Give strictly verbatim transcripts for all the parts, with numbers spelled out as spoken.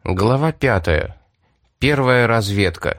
Глава пятая. Первая разведка.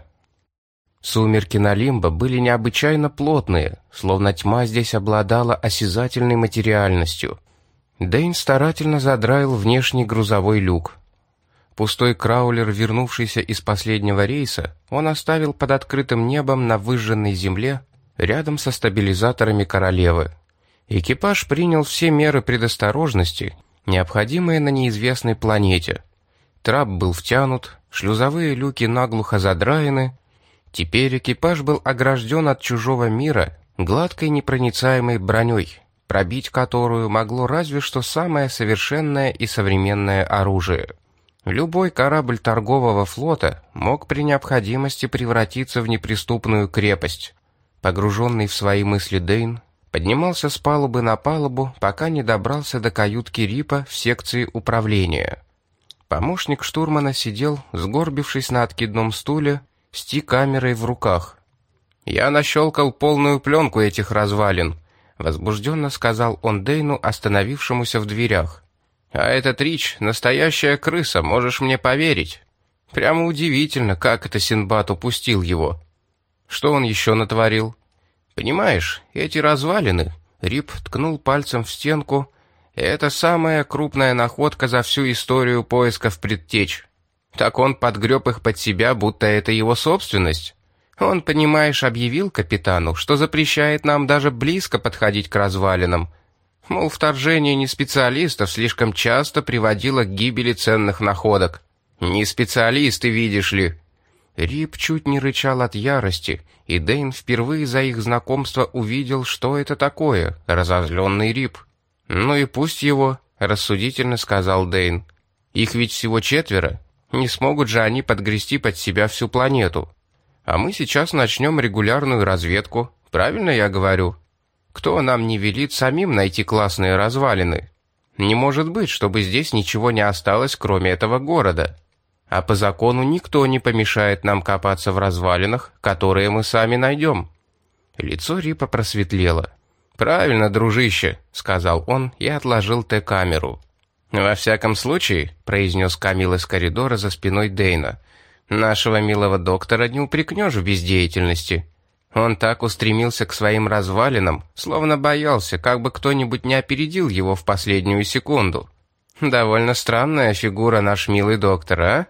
Сумерки на Лимбо были необычайно плотные, словно тьма здесь обладала осязательной материальностью. Дэйн старательно задраил внешний грузовой люк. Пустой краулер, вернувшийся из последнего рейса, он оставил под открытым небом на выжженной земле, рядом со стабилизаторами королевы. Экипаж принял все меры предосторожности, необходимые на неизвестной планете. Трап был втянут, шлюзовые люки наглухо задраены. Теперь экипаж был огражден от чужого мира гладкой непроницаемой броней, пробить которую могло разве что самое совершенное и современное оружие. Любой корабль торгового флота мог при необходимости превратиться в неприступную крепость. Погруженный в свои мысли Дэйн поднимался с палубы на палубу, пока не добрался до каютки Рипа в секции управления. Помощник штурмана сидел, сгорбившись на откидном стуле, с Ти-камерой в руках. «Я нащелкал полную пленку этих развалин», — возбужденно сказал он Дэйну, остановившемуся в дверях. «А этот Рич — настоящая крыса, можешь мне поверить. Прямо удивительно, как это Синдбад упустил его. Что он еще натворил? Понимаешь, эти развалины...» — Рип ткнул пальцем в стенку. «Это самая крупная находка за всю историю поисков предтеч. Так он подгреб их под себя, будто это его собственность. Он, понимаешь, объявил капитану, что запрещает нам даже близко подходить к развалинам. Мол, вторжение неспециалистов слишком часто приводило к гибели ценных находок. Не специалисты, видишь ли». Рип чуть не рычал от ярости, и Дэйн впервые за их знакомство увидел, что это такое — разозленный Рип. «Ну и пусть его», — рассудительно сказал Дэйн. «Их ведь всего четверо. Не смогут же они подгрести под себя всю планету. А мы сейчас начнем регулярную разведку. Правильно я говорю? Кто нам не велит самим найти классные развалины? Не может быть, чтобы здесь ничего не осталось, кроме этого города. А по закону никто не помешает нам копаться в развалинах, которые мы сами найдем». Лицо Рипа просветлело. «Правильно, дружище», — сказал он и отложил Т-камеру. «Во всяком случае», — произнес Камил из коридора за спиной Дэйна, «нашего милого доктора не упрекнешь в бездеятельности. Он так устремился к своим развалинам, словно боялся, как бы кто-нибудь не опередил его в последнюю секунду. Довольно странная фигура наш милый доктор, а?»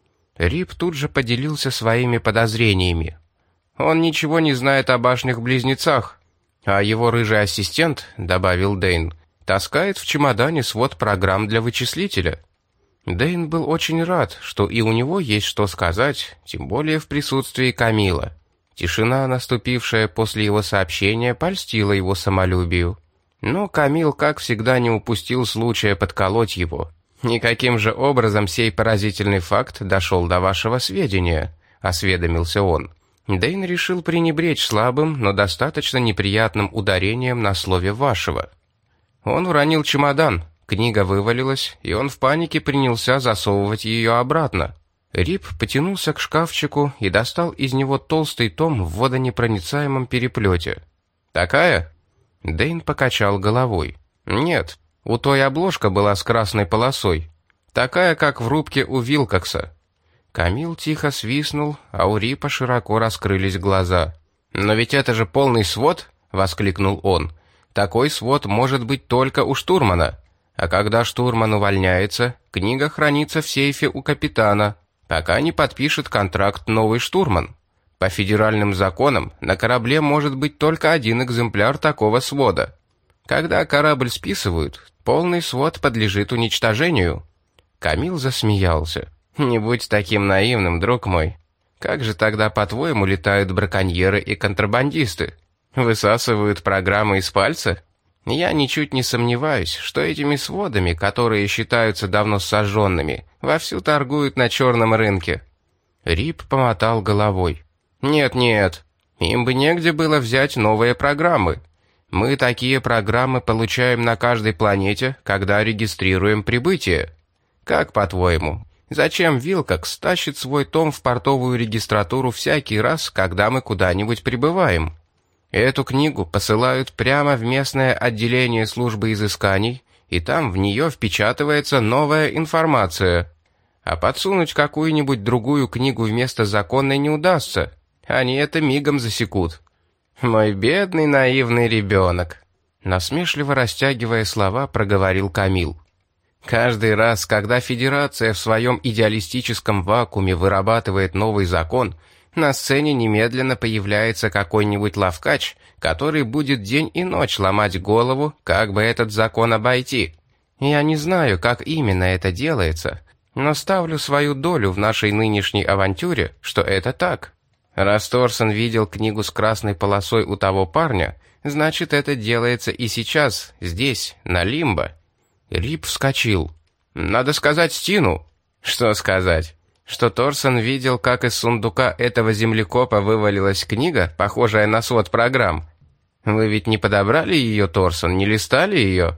Рип тут же поделился своими подозрениями. «Он ничего не знает о башнях-близнецах. А его рыжий ассистент, — добавил Дэйн, — таскает в чемодане свод программ для вычислителя». Дэйн был очень рад, что и у него есть что сказать, тем более в присутствии Камила. Тишина, наступившая после его сообщения, польстила его самолюбию. Но Камил, как всегда, не упустил случая подколоть его. «Никаким же образом сей поразительный факт дошел до вашего сведения», — осведомился он. Дэйн решил пренебречь слабым, но достаточно неприятным ударением на слове «вашего». Он уронил чемодан, книга вывалилась, и он в панике принялся засовывать ее обратно. Рип потянулся к шкафчику и достал из него толстый том в водонепроницаемом переплете. «Такая?» Дэйн покачал головой. «Нет, у той обложка была с красной полосой. Такая, как в рубке у Вилкокса». Камил тихо свистнул, а у Рипа широко раскрылись глаза. «Но ведь это же полный свод!» — воскликнул он. «Такой свод может быть только у штурмана. А когда штурман увольняется, книга хранится в сейфе у капитана, пока не подпишет контракт новый штурман. По федеральным законам на корабле может быть только один экземпляр такого свода. Когда корабль списывают, полный свод подлежит уничтожению». Камил засмеялся. «Не будь таким наивным, друг мой. Как же тогда, по-твоему, летают браконьеры и контрабандисты? Высасывают программы из пальца? Я ничуть не сомневаюсь, что этими сводами, которые считаются давно сожженными, вовсю торгуют на черном рынке». Рип помотал головой. «Нет-нет, им бы негде было взять новые программы. Мы такие программы получаем на каждой планете, когда регистрируем прибытие. Как, по-твоему, зачем Вилкокс тащит свой том в портовую регистратуру всякий раз, когда мы куда-нибудь прибываем? Эту книгу посылают прямо в местное отделение службы изысканий, и там в нее впечатывается новая информация. А подсунуть какую-нибудь другую книгу вместо законной не удастся. Они это мигом засекут. Мой бедный наивный ребенок. Насмешливо растягивая слова, проговорил Камил. Каждый раз, когда Федерация в своем идеалистическом вакууме вырабатывает новый закон, на сцене немедленно появляется какой-нибудь лавкач, который будет день и ночь ломать голову, как бы этот закон обойти. Я не знаю, как именно это делается, но ставлю свою долю в нашей нынешней авантюре, что это так. Раз Торсон видел книгу с красной полосой у того парня, значит, это делается и сейчас, здесь, на Лимбо. Рип вскочил. «Надо сказать Стину». «Что сказать? Что Торсон видел, как из сундука этого землекопа вывалилась книга, похожая на свод программ? Вы ведь не подобрали ее, Торсон, не листали ее?»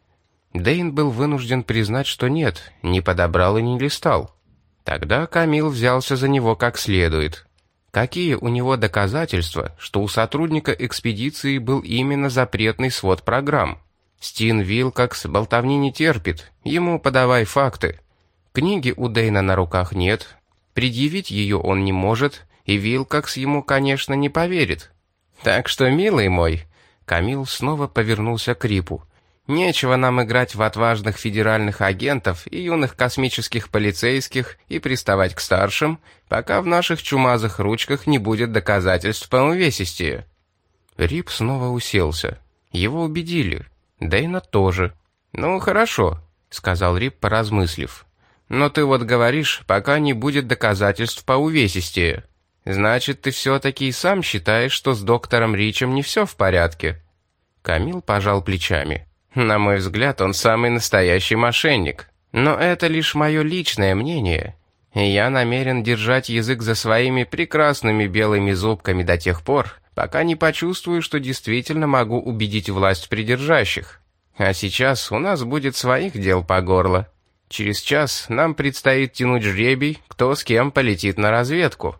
Дэйн был вынужден признать, что нет, не подобрал и не листал. Тогда Камил взялся за него как следует. Какие у него доказательства, что у сотрудника экспедиции был именно запретный свод программ? Стин Вилкокс болтовни не терпит, ему подавай факты. Книги у Дэйна на руках нет, предъявить ее он не может, и Вилкокс ему, конечно, не поверит. Так что, милый мой, Камил снова повернулся к Рипу, нечего нам играть в отважных федеральных агентов и юных космических полицейских и приставать к старшим, пока в наших чумазых ручках не будет доказательств по увесистее. Рип снова уселся. Его убедили. Дэйна тоже. «Ну, хорошо», — сказал Рип, поразмыслив. «Но ты вот говоришь, пока не будет доказательств по увесистее. Значит, ты все-таки и сам считаешь, что с доктором Ричем не все в порядке?» Камил пожал плечами. «На мой взгляд, он самый настоящий мошенник. Но это лишь мое личное мнение. И я намерен держать язык за своими прекрасными белыми зубками до тех пор, пока не почувствую, что действительно могу убедить власть придержащих. А сейчас у нас будет своих дел по горло. Через час нам предстоит тянуть жребий, кто с кем полетит на разведку».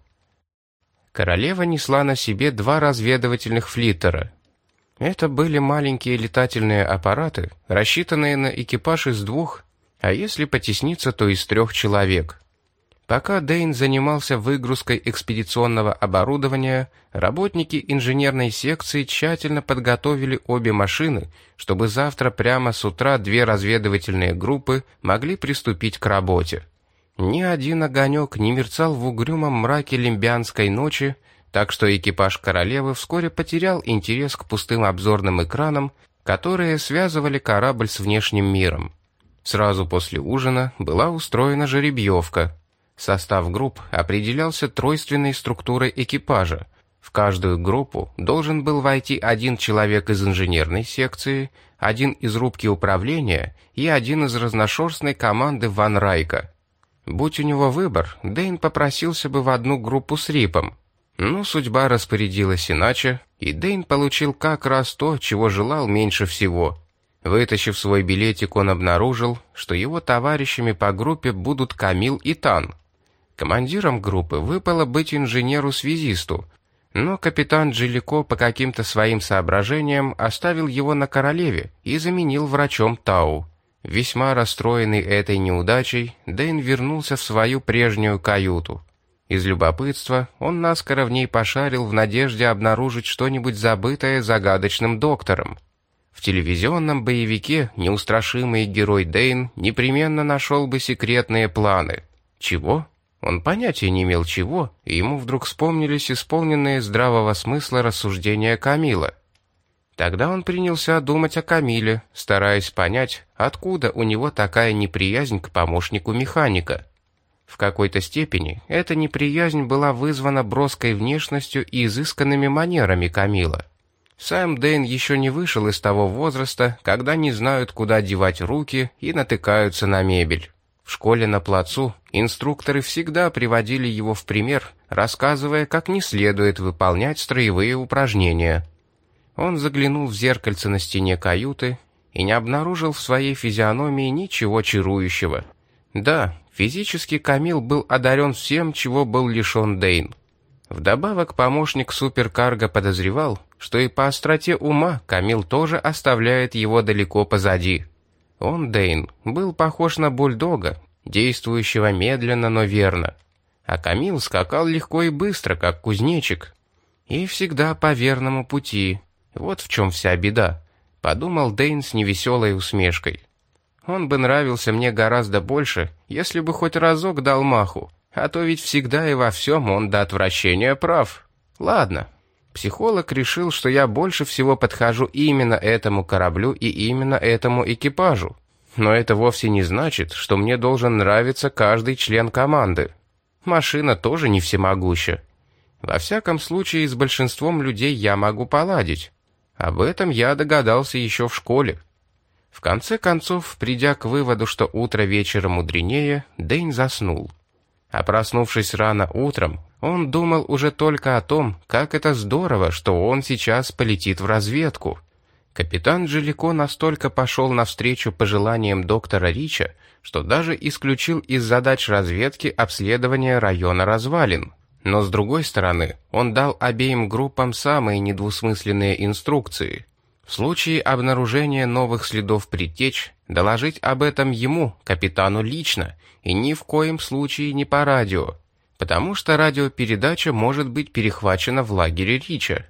Королева несла на себе два разведывательных флиттера. Это были маленькие летательные аппараты, рассчитанные на экипаж из двух, а если потесниться, то из трех человек. Пока Дэйн занимался выгрузкой экспедиционного оборудования, работники инженерной секции тщательно подготовили обе машины, чтобы завтра прямо с утра две разведывательные группы могли приступить к работе. Ни один огонек не мерцал в угрюмом мраке лимбианской ночи, так что экипаж королевы вскоре потерял интерес к пустым обзорным экранам, которые связывали корабль с внешним миром. Сразу после ужина была устроена жеребьевка. Состав групп определялся тройственной структурой экипажа. В каждую группу должен был войти один человек из инженерной секции, один из рубки управления и один из разношерстной команды Ван Райка. Будь у него выбор, Дэйн попросился бы в одну группу с Рипом. Но судьба распорядилась иначе, и Дэйн получил как раз то, чего желал меньше всего. Вытащив свой билетик, он обнаружил, что его товарищами по группе будут Камил и Тан. Командиром группы выпало быть инженеру-связисту, но капитан Джилико по каким-то своим соображениям оставил его на королеве и заменил врачом Тау. Весьма расстроенный этой неудачей, Дэйн вернулся в свою прежнюю каюту. Из любопытства он наскоро в ней пошарил в надежде обнаружить что-нибудь забытое загадочным доктором. В телевизионном боевике неустрашимый герой Дэйн непременно нашел бы секретные планы. Чего? Он понятия не имел чего, и ему вдруг вспомнились исполненные здравого смысла рассуждения Камила. Тогда он принялся думать о Камиле, стараясь понять, откуда у него такая неприязнь к помощнику механика. В какой-то степени эта неприязнь была вызвана броской внешностью и изысканными манерами Камила. Сам Дэйн еще не вышел из того возраста, когда не знают, куда девать руки и натыкаются на мебель. В школе на плацу инструкторы всегда приводили его в пример, рассказывая, как не следует выполнять строевые упражнения. Он заглянул в зеркальце на стене каюты и не обнаружил в своей физиономии ничего чарующего. Да, физически Камил был одарен всем, чего был лишен Дэйн. Вдобавок помощник суперкарго подозревал, что и по остроте ума Камил тоже оставляет его далеко позади. Он, Дэйн, был похож на бульдога, действующего медленно, но верно. А Камил скакал легко и быстро, как кузнечик. И всегда по верному пути. Вот в чем вся беда, подумал Дэйн с невеселой усмешкой. Он бы нравился мне гораздо больше, если бы хоть разок дал маху, а то ведь всегда и во всем он до отвращения прав. Ладно. Психолог решил, что я больше всего подхожу именно этому кораблю и именно этому экипажу. Но это вовсе не значит, что мне должен нравиться каждый член команды. Машина тоже не всемогуща. Во всяком случае, с большинством людей я могу поладить. Об этом я догадался еще в школе. В конце концов, придя к выводу, что утро вечера мудренее, Дэйн заснул. А проснувшись рано утром, он думал уже только о том, как это здорово, что он сейчас полетит в разведку. Капитан Джалико настолько пошел навстречу пожеланиям доктора Рича, что даже исключил из задач разведки обследование района развалин. Но с другой стороны, он дал обеим группам самые недвусмысленные инструкции. В случае обнаружения новых следов предтеч, доложить об этом ему, капитану, лично, и ни в коем случае не по радио, потому что радиопередача может быть перехвачена в лагере Рича.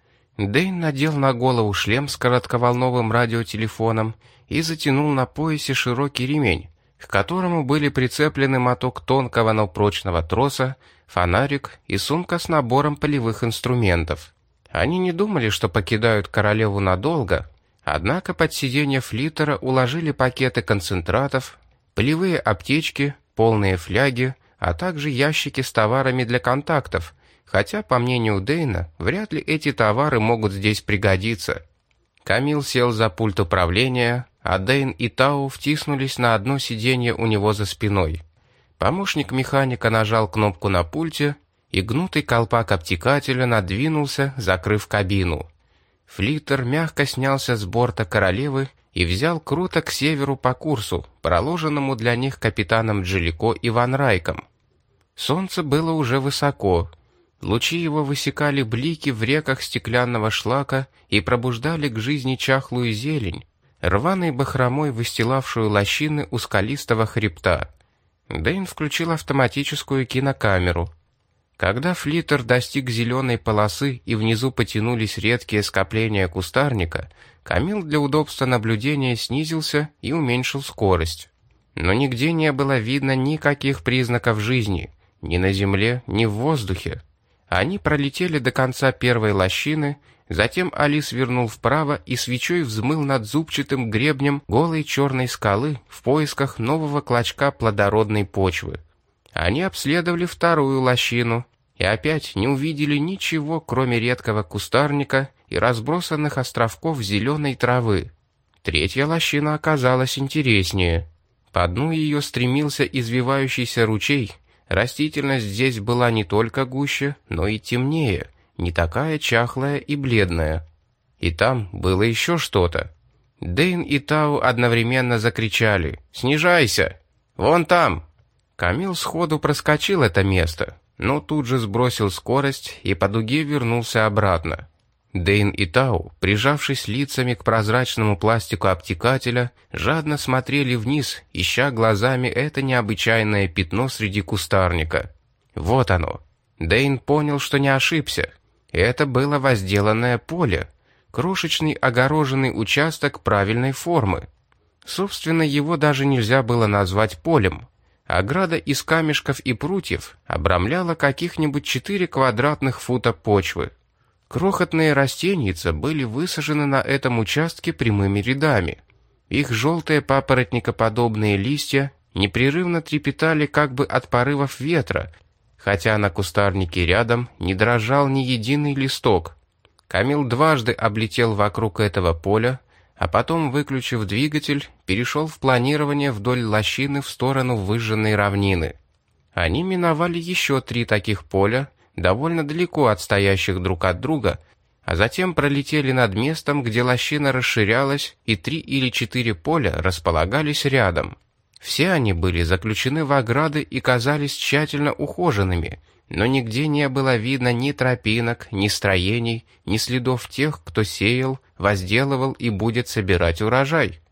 Дэйн надел на голову шлем с коротковолновым радиотелефоном и затянул на поясе широкий ремень, к которому были прицеплены моток тонкого, но прочного троса, фонарик и сумка с набором полевых инструментов. Они не думали, что покидают королеву надолго, однако под сиденье флиттера уложили пакеты концентратов, полевые аптечки, полные фляги, а также ящики с товарами для контактов, хотя, по мнению Дэйна, вряд ли эти товары могут здесь пригодиться. Камил сел за пульт управления, а Дэйн и Тау втиснулись на одно сиденье у него за спиной. Помощник механика нажал кнопку на пульте, и гнутый колпак обтекателя надвинулся, закрыв кабину. Флиттер мягко снялся с борта королевы и взял круто к северу по курсу, проложенному для них капитаном Джалико и Ван Райком. Солнце было уже высоко. Лучи его высекали блики в реках стеклянного шлака и пробуждали к жизни чахлую зелень, рваной бахромой выстилавшую лощины у скалистого хребта. Дэйн включил автоматическую кинокамеру. Когда флиттер достиг зеленой полосы и внизу потянулись редкие скопления кустарника, Камил для удобства наблюдения снизился и уменьшил скорость. Но нигде не было видно никаких признаков жизни, ни на земле, ни в воздухе. Они пролетели до конца первой лощины, затем Али свернул вправо и свечой взмыл над зубчатым гребнем голой черной скалы в поисках нового клочка плодородной почвы. Они обследовали вторую лощину и опять не увидели ничего, кроме редкого кустарника и разбросанных островков зеленой травы. Третья лощина оказалась интереснее. По дну ее стремился извивающийся ручей. Растительность здесь была не только гуще, но и темнее, не такая чахлая и бледная. И там было еще что-то. Дэйн и Тау одновременно закричали: «Снижайся! Вон там!» Камил сходу проскочил это место, но тут же сбросил скорость и по дуге вернулся обратно. Дэйн и Тау, прижавшись лицами к прозрачному пластику обтекателя, жадно смотрели вниз, ища глазами это необычайное пятно среди кустарника. Вот оно. Дэйн понял, что не ошибся. Это было возделанное поле, крошечный огороженный участок правильной формы. Собственно, его даже нельзя было назвать полем. Ограда из камешков и прутьев обрамляла каких-нибудь четыре квадратных фута почвы. Крохотные растеница были высажены на этом участке прямыми рядами. Их желтые папоротникоподобные листья непрерывно трепетали как бы от порывов ветра, хотя на кустарнике рядом не дрожал ни единый листок. Камил дважды облетел вокруг этого поля, а потом, выключив двигатель, перешел в планирование вдоль лощины в сторону выжженной равнины. Они миновали еще три таких поля, довольно далеко отстоящих друг от друга, а затем пролетели над местом, где лощина расширялась, и три или четыре поля располагались рядом. Все они были заключены в ограды и казались тщательно ухоженными, но нигде не было видно ни тропинок, ни строений, ни следов тех, кто сеял, возделывал и будет собирать урожай.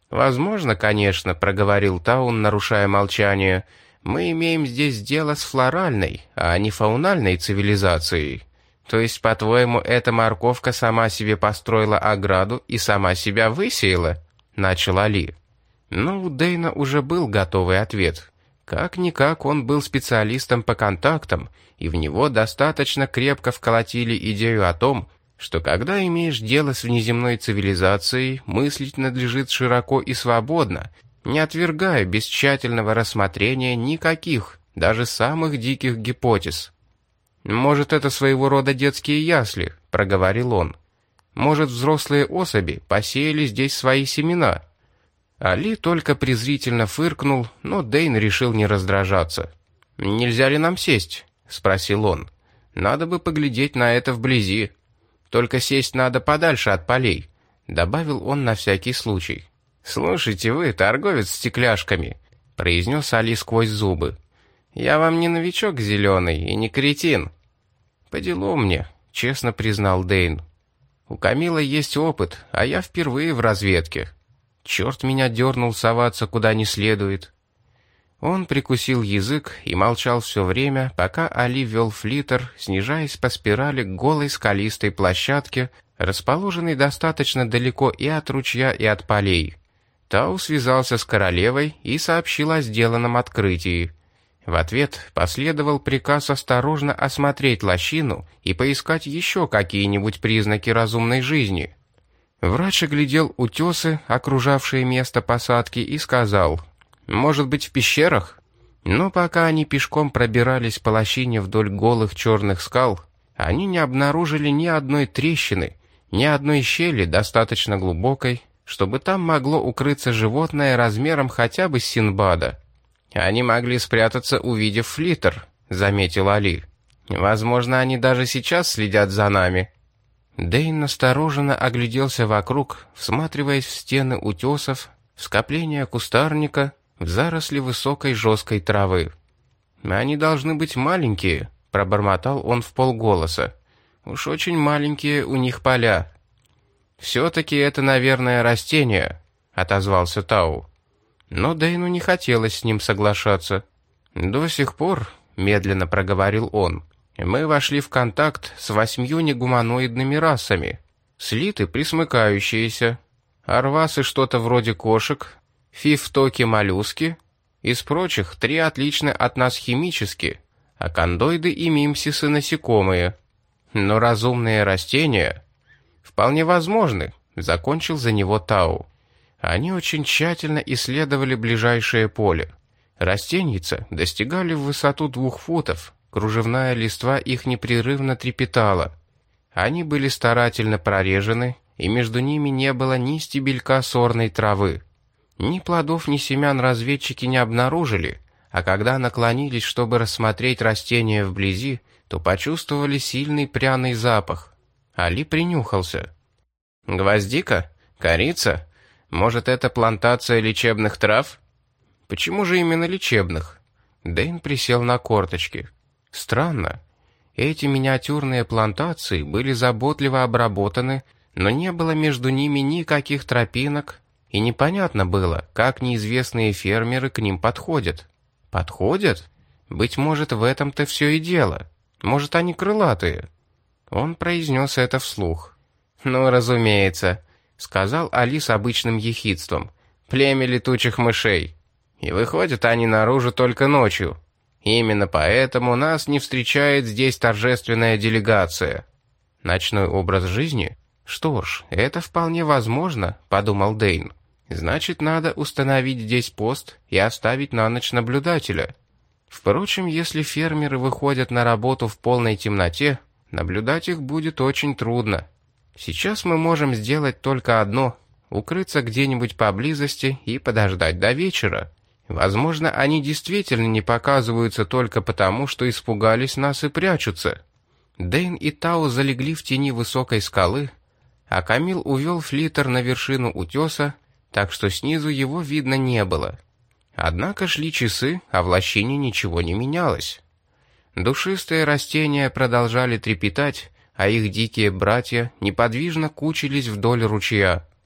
«Возможно, конечно», — проговорил Таун, нарушая молчание. «Мы имеем здесь дело с флоральной, а не фаунальной цивилизацией. То есть, по-твоему, эта морковка сама себе построила ограду и сама себя высеяла?» — начал Али. Но у Дэйна уже был готовый ответ. Как-никак он был специалистом по контактам, и в него достаточно крепко вколотили идею о том, что когда имеешь дело с внеземной цивилизацией, мыслить надлежит широко и свободно, не отвергая без тщательного рассмотрения никаких, даже самых диких гипотез. «Может, это своего рода детские ясли», — проговорил он. «Может, взрослые особи посеяли здесь свои семена». Али только презрительно фыркнул, но Дэйн решил не раздражаться. «Нельзя ли нам сесть?» — спросил он. «Надо бы поглядеть на это вблизи. Только сесть надо подальше от полей», — добавил он на всякий случай. «Слушайте вы, торговец стекляшками», — произнес Али сквозь зубы. «Я вам не новичок зеленый и не кретин». «По делу мне», — честно признал Дэйн. «У Камила есть опыт, а я впервые в разведке. Черт меня дернул соваться куда не следует». Он прикусил язык и молчал все время, пока Али вел флиттер, снижаясь по спирали к голой скалистой площадке, расположенной достаточно далеко и от ручья, и от полей. Тау связался с королевой и сообщил о сделанном открытии. В ответ последовал приказ осторожно осмотреть лощину и поискать еще какие-нибудь признаки разумной жизни. Врач оглядел утесы, окружавшие место посадки, и сказал: «Может быть, в пещерах?» Но пока они пешком пробирались по лощине вдоль голых черных скал, они не обнаружили ни одной трещины, ни одной щели достаточно глубокой, чтобы там могло укрыться животное размером хотя бы с Синдбада. «Они могли спрятаться, увидев флиттер», — заметил Али. «Возможно, они даже сейчас следят за нами». Дэйн настороженно огляделся вокруг, всматриваясь в стены утесов, в скопления кустарника, в заросли высокой жесткой травы. «Они должны быть маленькие», — пробормотал он вполголоса. «Уж очень маленькие у них поля». «Все-таки это, наверное, растение», — отозвался Тау. Но Дэйну не хотелось с ним соглашаться. «До сих пор», — медленно проговорил он, — «мы вошли в контакт с восьмью негуманоидными расами. Слиты присмыкающиеся, арвасы что-то вроде кошек, фифтоки-моллюски, из прочих три отличны от нас химически, а кондоиды и мимсисы насекомые. Но разумные растения вполне возможны», — закончил за него Тау. Они очень тщательно исследовали ближайшее поле. Растеньица достигали в высоту двух футов, кружевная листва их непрерывно трепетала. Они были старательно прорежены, и между ними не было ни стебелька сорной травы. Ни плодов, ни семян разведчики не обнаружили, а когда наклонились, чтобы рассмотреть растение вблизи, то почувствовали сильный пряный запах. Али принюхался. «Гвоздика? Корица? Может, это плантация лечебных трав?» «Почему же именно лечебных?» Дэйн присел на корточки. «Странно. Эти миниатюрные плантации были заботливо обработаны, но не было между ними никаких тропинок, и непонятно было, как неизвестные фермеры к ним подходят». «Подходят? Быть может, в этом-то все и дело. Может, они крылатые?» Он произнес это вслух. «Ну, разумеется», — сказал Али с обычным ехидством. «Племя летучих мышей. И выходят они наружу только ночью. Именно поэтому нас не встречает здесь торжественная делегация». «Ночной образ жизни? Что ж, это вполне возможно», — подумал Дэйн. «Значит, надо установить здесь пост и оставить на ночь наблюдателя. Впрочем, если фермеры выходят на работу в полной темноте, наблюдать их будет очень трудно. Сейчас мы можем сделать только одно — укрыться где-нибудь поблизости и подождать до вечера. Возможно, они действительно не показываются только потому, что испугались нас и прячутся». Дэйн и Тау залегли в тени высокой скалы, а Камил увел флиттер на вершину утеса, так что снизу его видно не было. Однако шли часы, а в лощине ничего не менялось. Душистые растения продолжали трепетать, а их дикие братья неподвижно кучились вдоль ручья.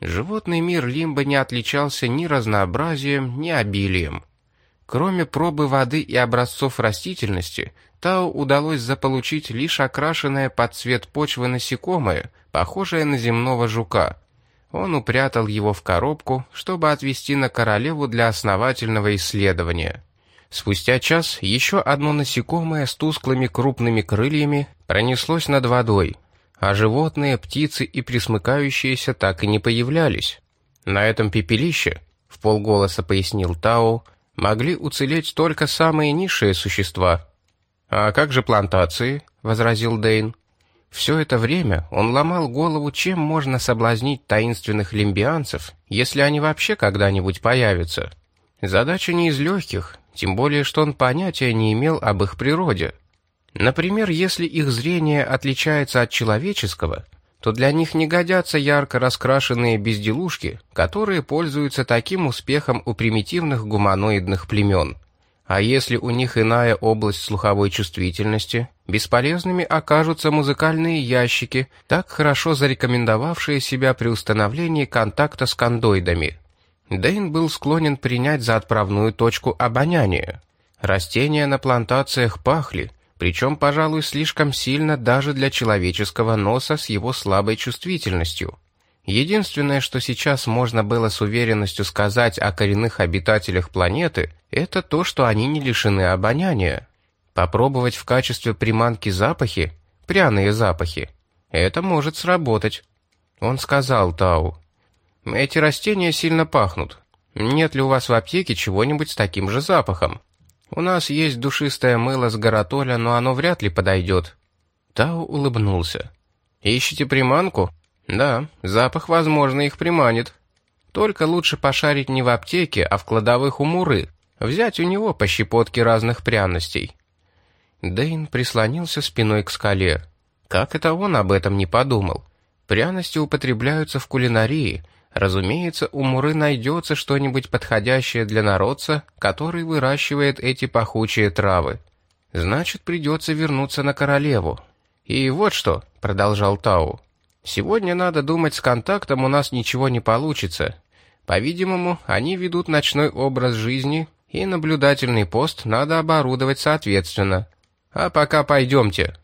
Животный мир Лимбо не отличался ни разнообразием, ни обилием. Кроме пробы воды и образцов растительности, Тау удалось заполучить лишь окрашенное под цвет почвы насекомое, похожее на земного жука. Он упрятал его в коробку, чтобы отвезти на королеву для основательного исследования. Спустя час еще одно насекомое с тусклыми крупными крыльями пронеслось над водой, а животные, птицы и пресмыкающиеся так и не появлялись. На этом пепелище, в полголоса пояснил Тау, могли уцелеть только самые низшие существа. «А как же плантации?» — возразил Дэйн. Все это время он ломал голову, чем можно соблазнить таинственных лимбианцев, если они вообще когда-нибудь появятся. Задача не из легких, тем более что он понятия не имел об их природе. Например, если их зрение отличается от человеческого, то для них не годятся ярко раскрашенные безделушки, которые пользуются таким успехом у примитивных гуманоидных племен. А если у них иная область слуховой чувствительности, бесполезными окажутся музыкальные ящики, так хорошо зарекомендовавшие себя при установлении контакта с кондоидами. Дэйн был склонен принять за отправную точку обоняние. Растения на плантациях пахли, причем, пожалуй, слишком сильно даже для человеческого носа с его слабой чувствительностью. Единственное, что сейчас можно было с уверенностью сказать о коренных обитателях планеты, это то, что они не лишены обоняния. Попробовать в качестве приманки запахи, пряные запахи, это может сработать. Он сказал Тау: «Эти растения сильно пахнут. Нет ли у вас в аптеке чего-нибудь с таким же запахом? У нас есть душистое мыло с гаротоля, но оно вряд ли подойдет». Тау улыбнулся. «Ищете приманку? Да, запах, возможно, их приманит. Только лучше пошарить не в аптеке, а в кладовых у Муры, взять у него по щепотке разных пряностей». Дэйн прислонился спиной к скале. Как это он об этом не подумал? Пряности употребляются в кулинарии. Разумеется, у Муры найдется что-нибудь подходящее для народца, который выращивает эти пахучие травы. Значит, придется вернуться на королеву. «И вот что», — продолжал Тау, — «сегодня, надо думать, с контактом у нас ничего не получится. По-видимому, они ведут ночной образ жизни, и наблюдательный пост надо оборудовать соответственно. А пока пойдемте».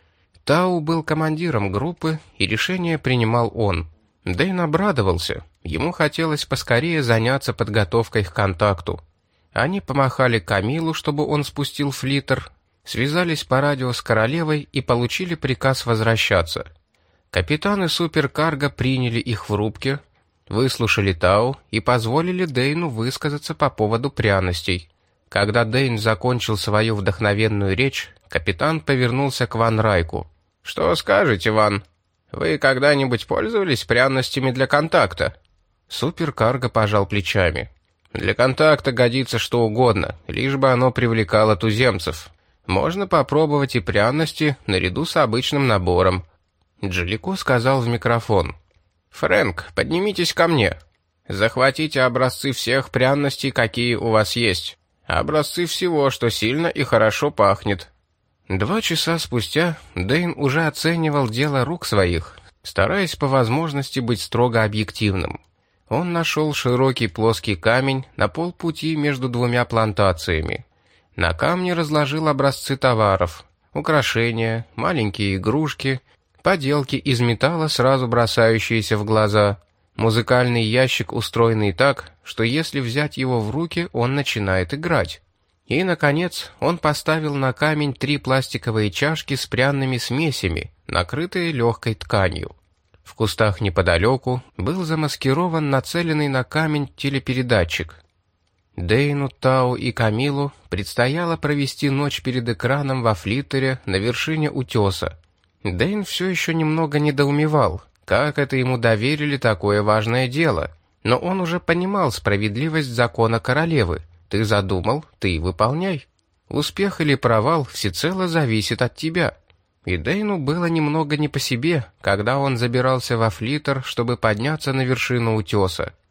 Тау был командиром группы, и решение принимал он. Дэйн обрадовался. Ему хотелось поскорее заняться подготовкой к контакту. Они помахали Камилу, чтобы он спустил флиттер, связались по радио с королевой и получили приказ возвращаться. Капитаны суперкарго приняли их в рубке, выслушали Тау и позволили Дэйну высказаться по поводу пряностей. Когда Дэйн закончил свою вдохновенную речь, капитан повернулся к Ван Райку. «Что скажете, Ван? Вы когда-нибудь пользовались пряностями для контакта?» Суперкарго пожал плечами. «Для контакта годится что угодно, лишь бы оно привлекало туземцев. Можно попробовать и пряности наряду с обычным набором». Джалико сказал в микрофон: «Фрэнк, поднимитесь ко мне. Захватите образцы всех пряностей, какие у вас есть. Образцы всего, что сильно и хорошо пахнет». Два часа спустя Дэйн уже оценивал дело рук своих, стараясь по возможности быть строго объективным. Он нашел широкий плоский камень на полпути между двумя плантациями. На камне разложил образцы товаров, украшения, маленькие игрушки, поделки из металла, сразу бросающиеся в глаза, музыкальный ящик, устроенный так, что если взять его в руки, он начинает играть. И, наконец, он поставил на камень три пластиковые чашки с пряными смесями, накрытые легкой тканью. В кустах неподалеку был замаскирован нацеленный на камень телепередатчик. Дэйну, Тау и Камилу предстояло провести ночь перед экраном во флиттере на вершине утеса. Дэйн все еще немного недоумевал, как это ему доверили такое важное дело, но он уже понимал справедливость закона королевы. Ты задумал, ты и выполняй. Успех или провал всецело зависит от тебя. И Дэйну было немного не по себе, когда он забирался во флиттер, чтобы подняться на вершину утеса.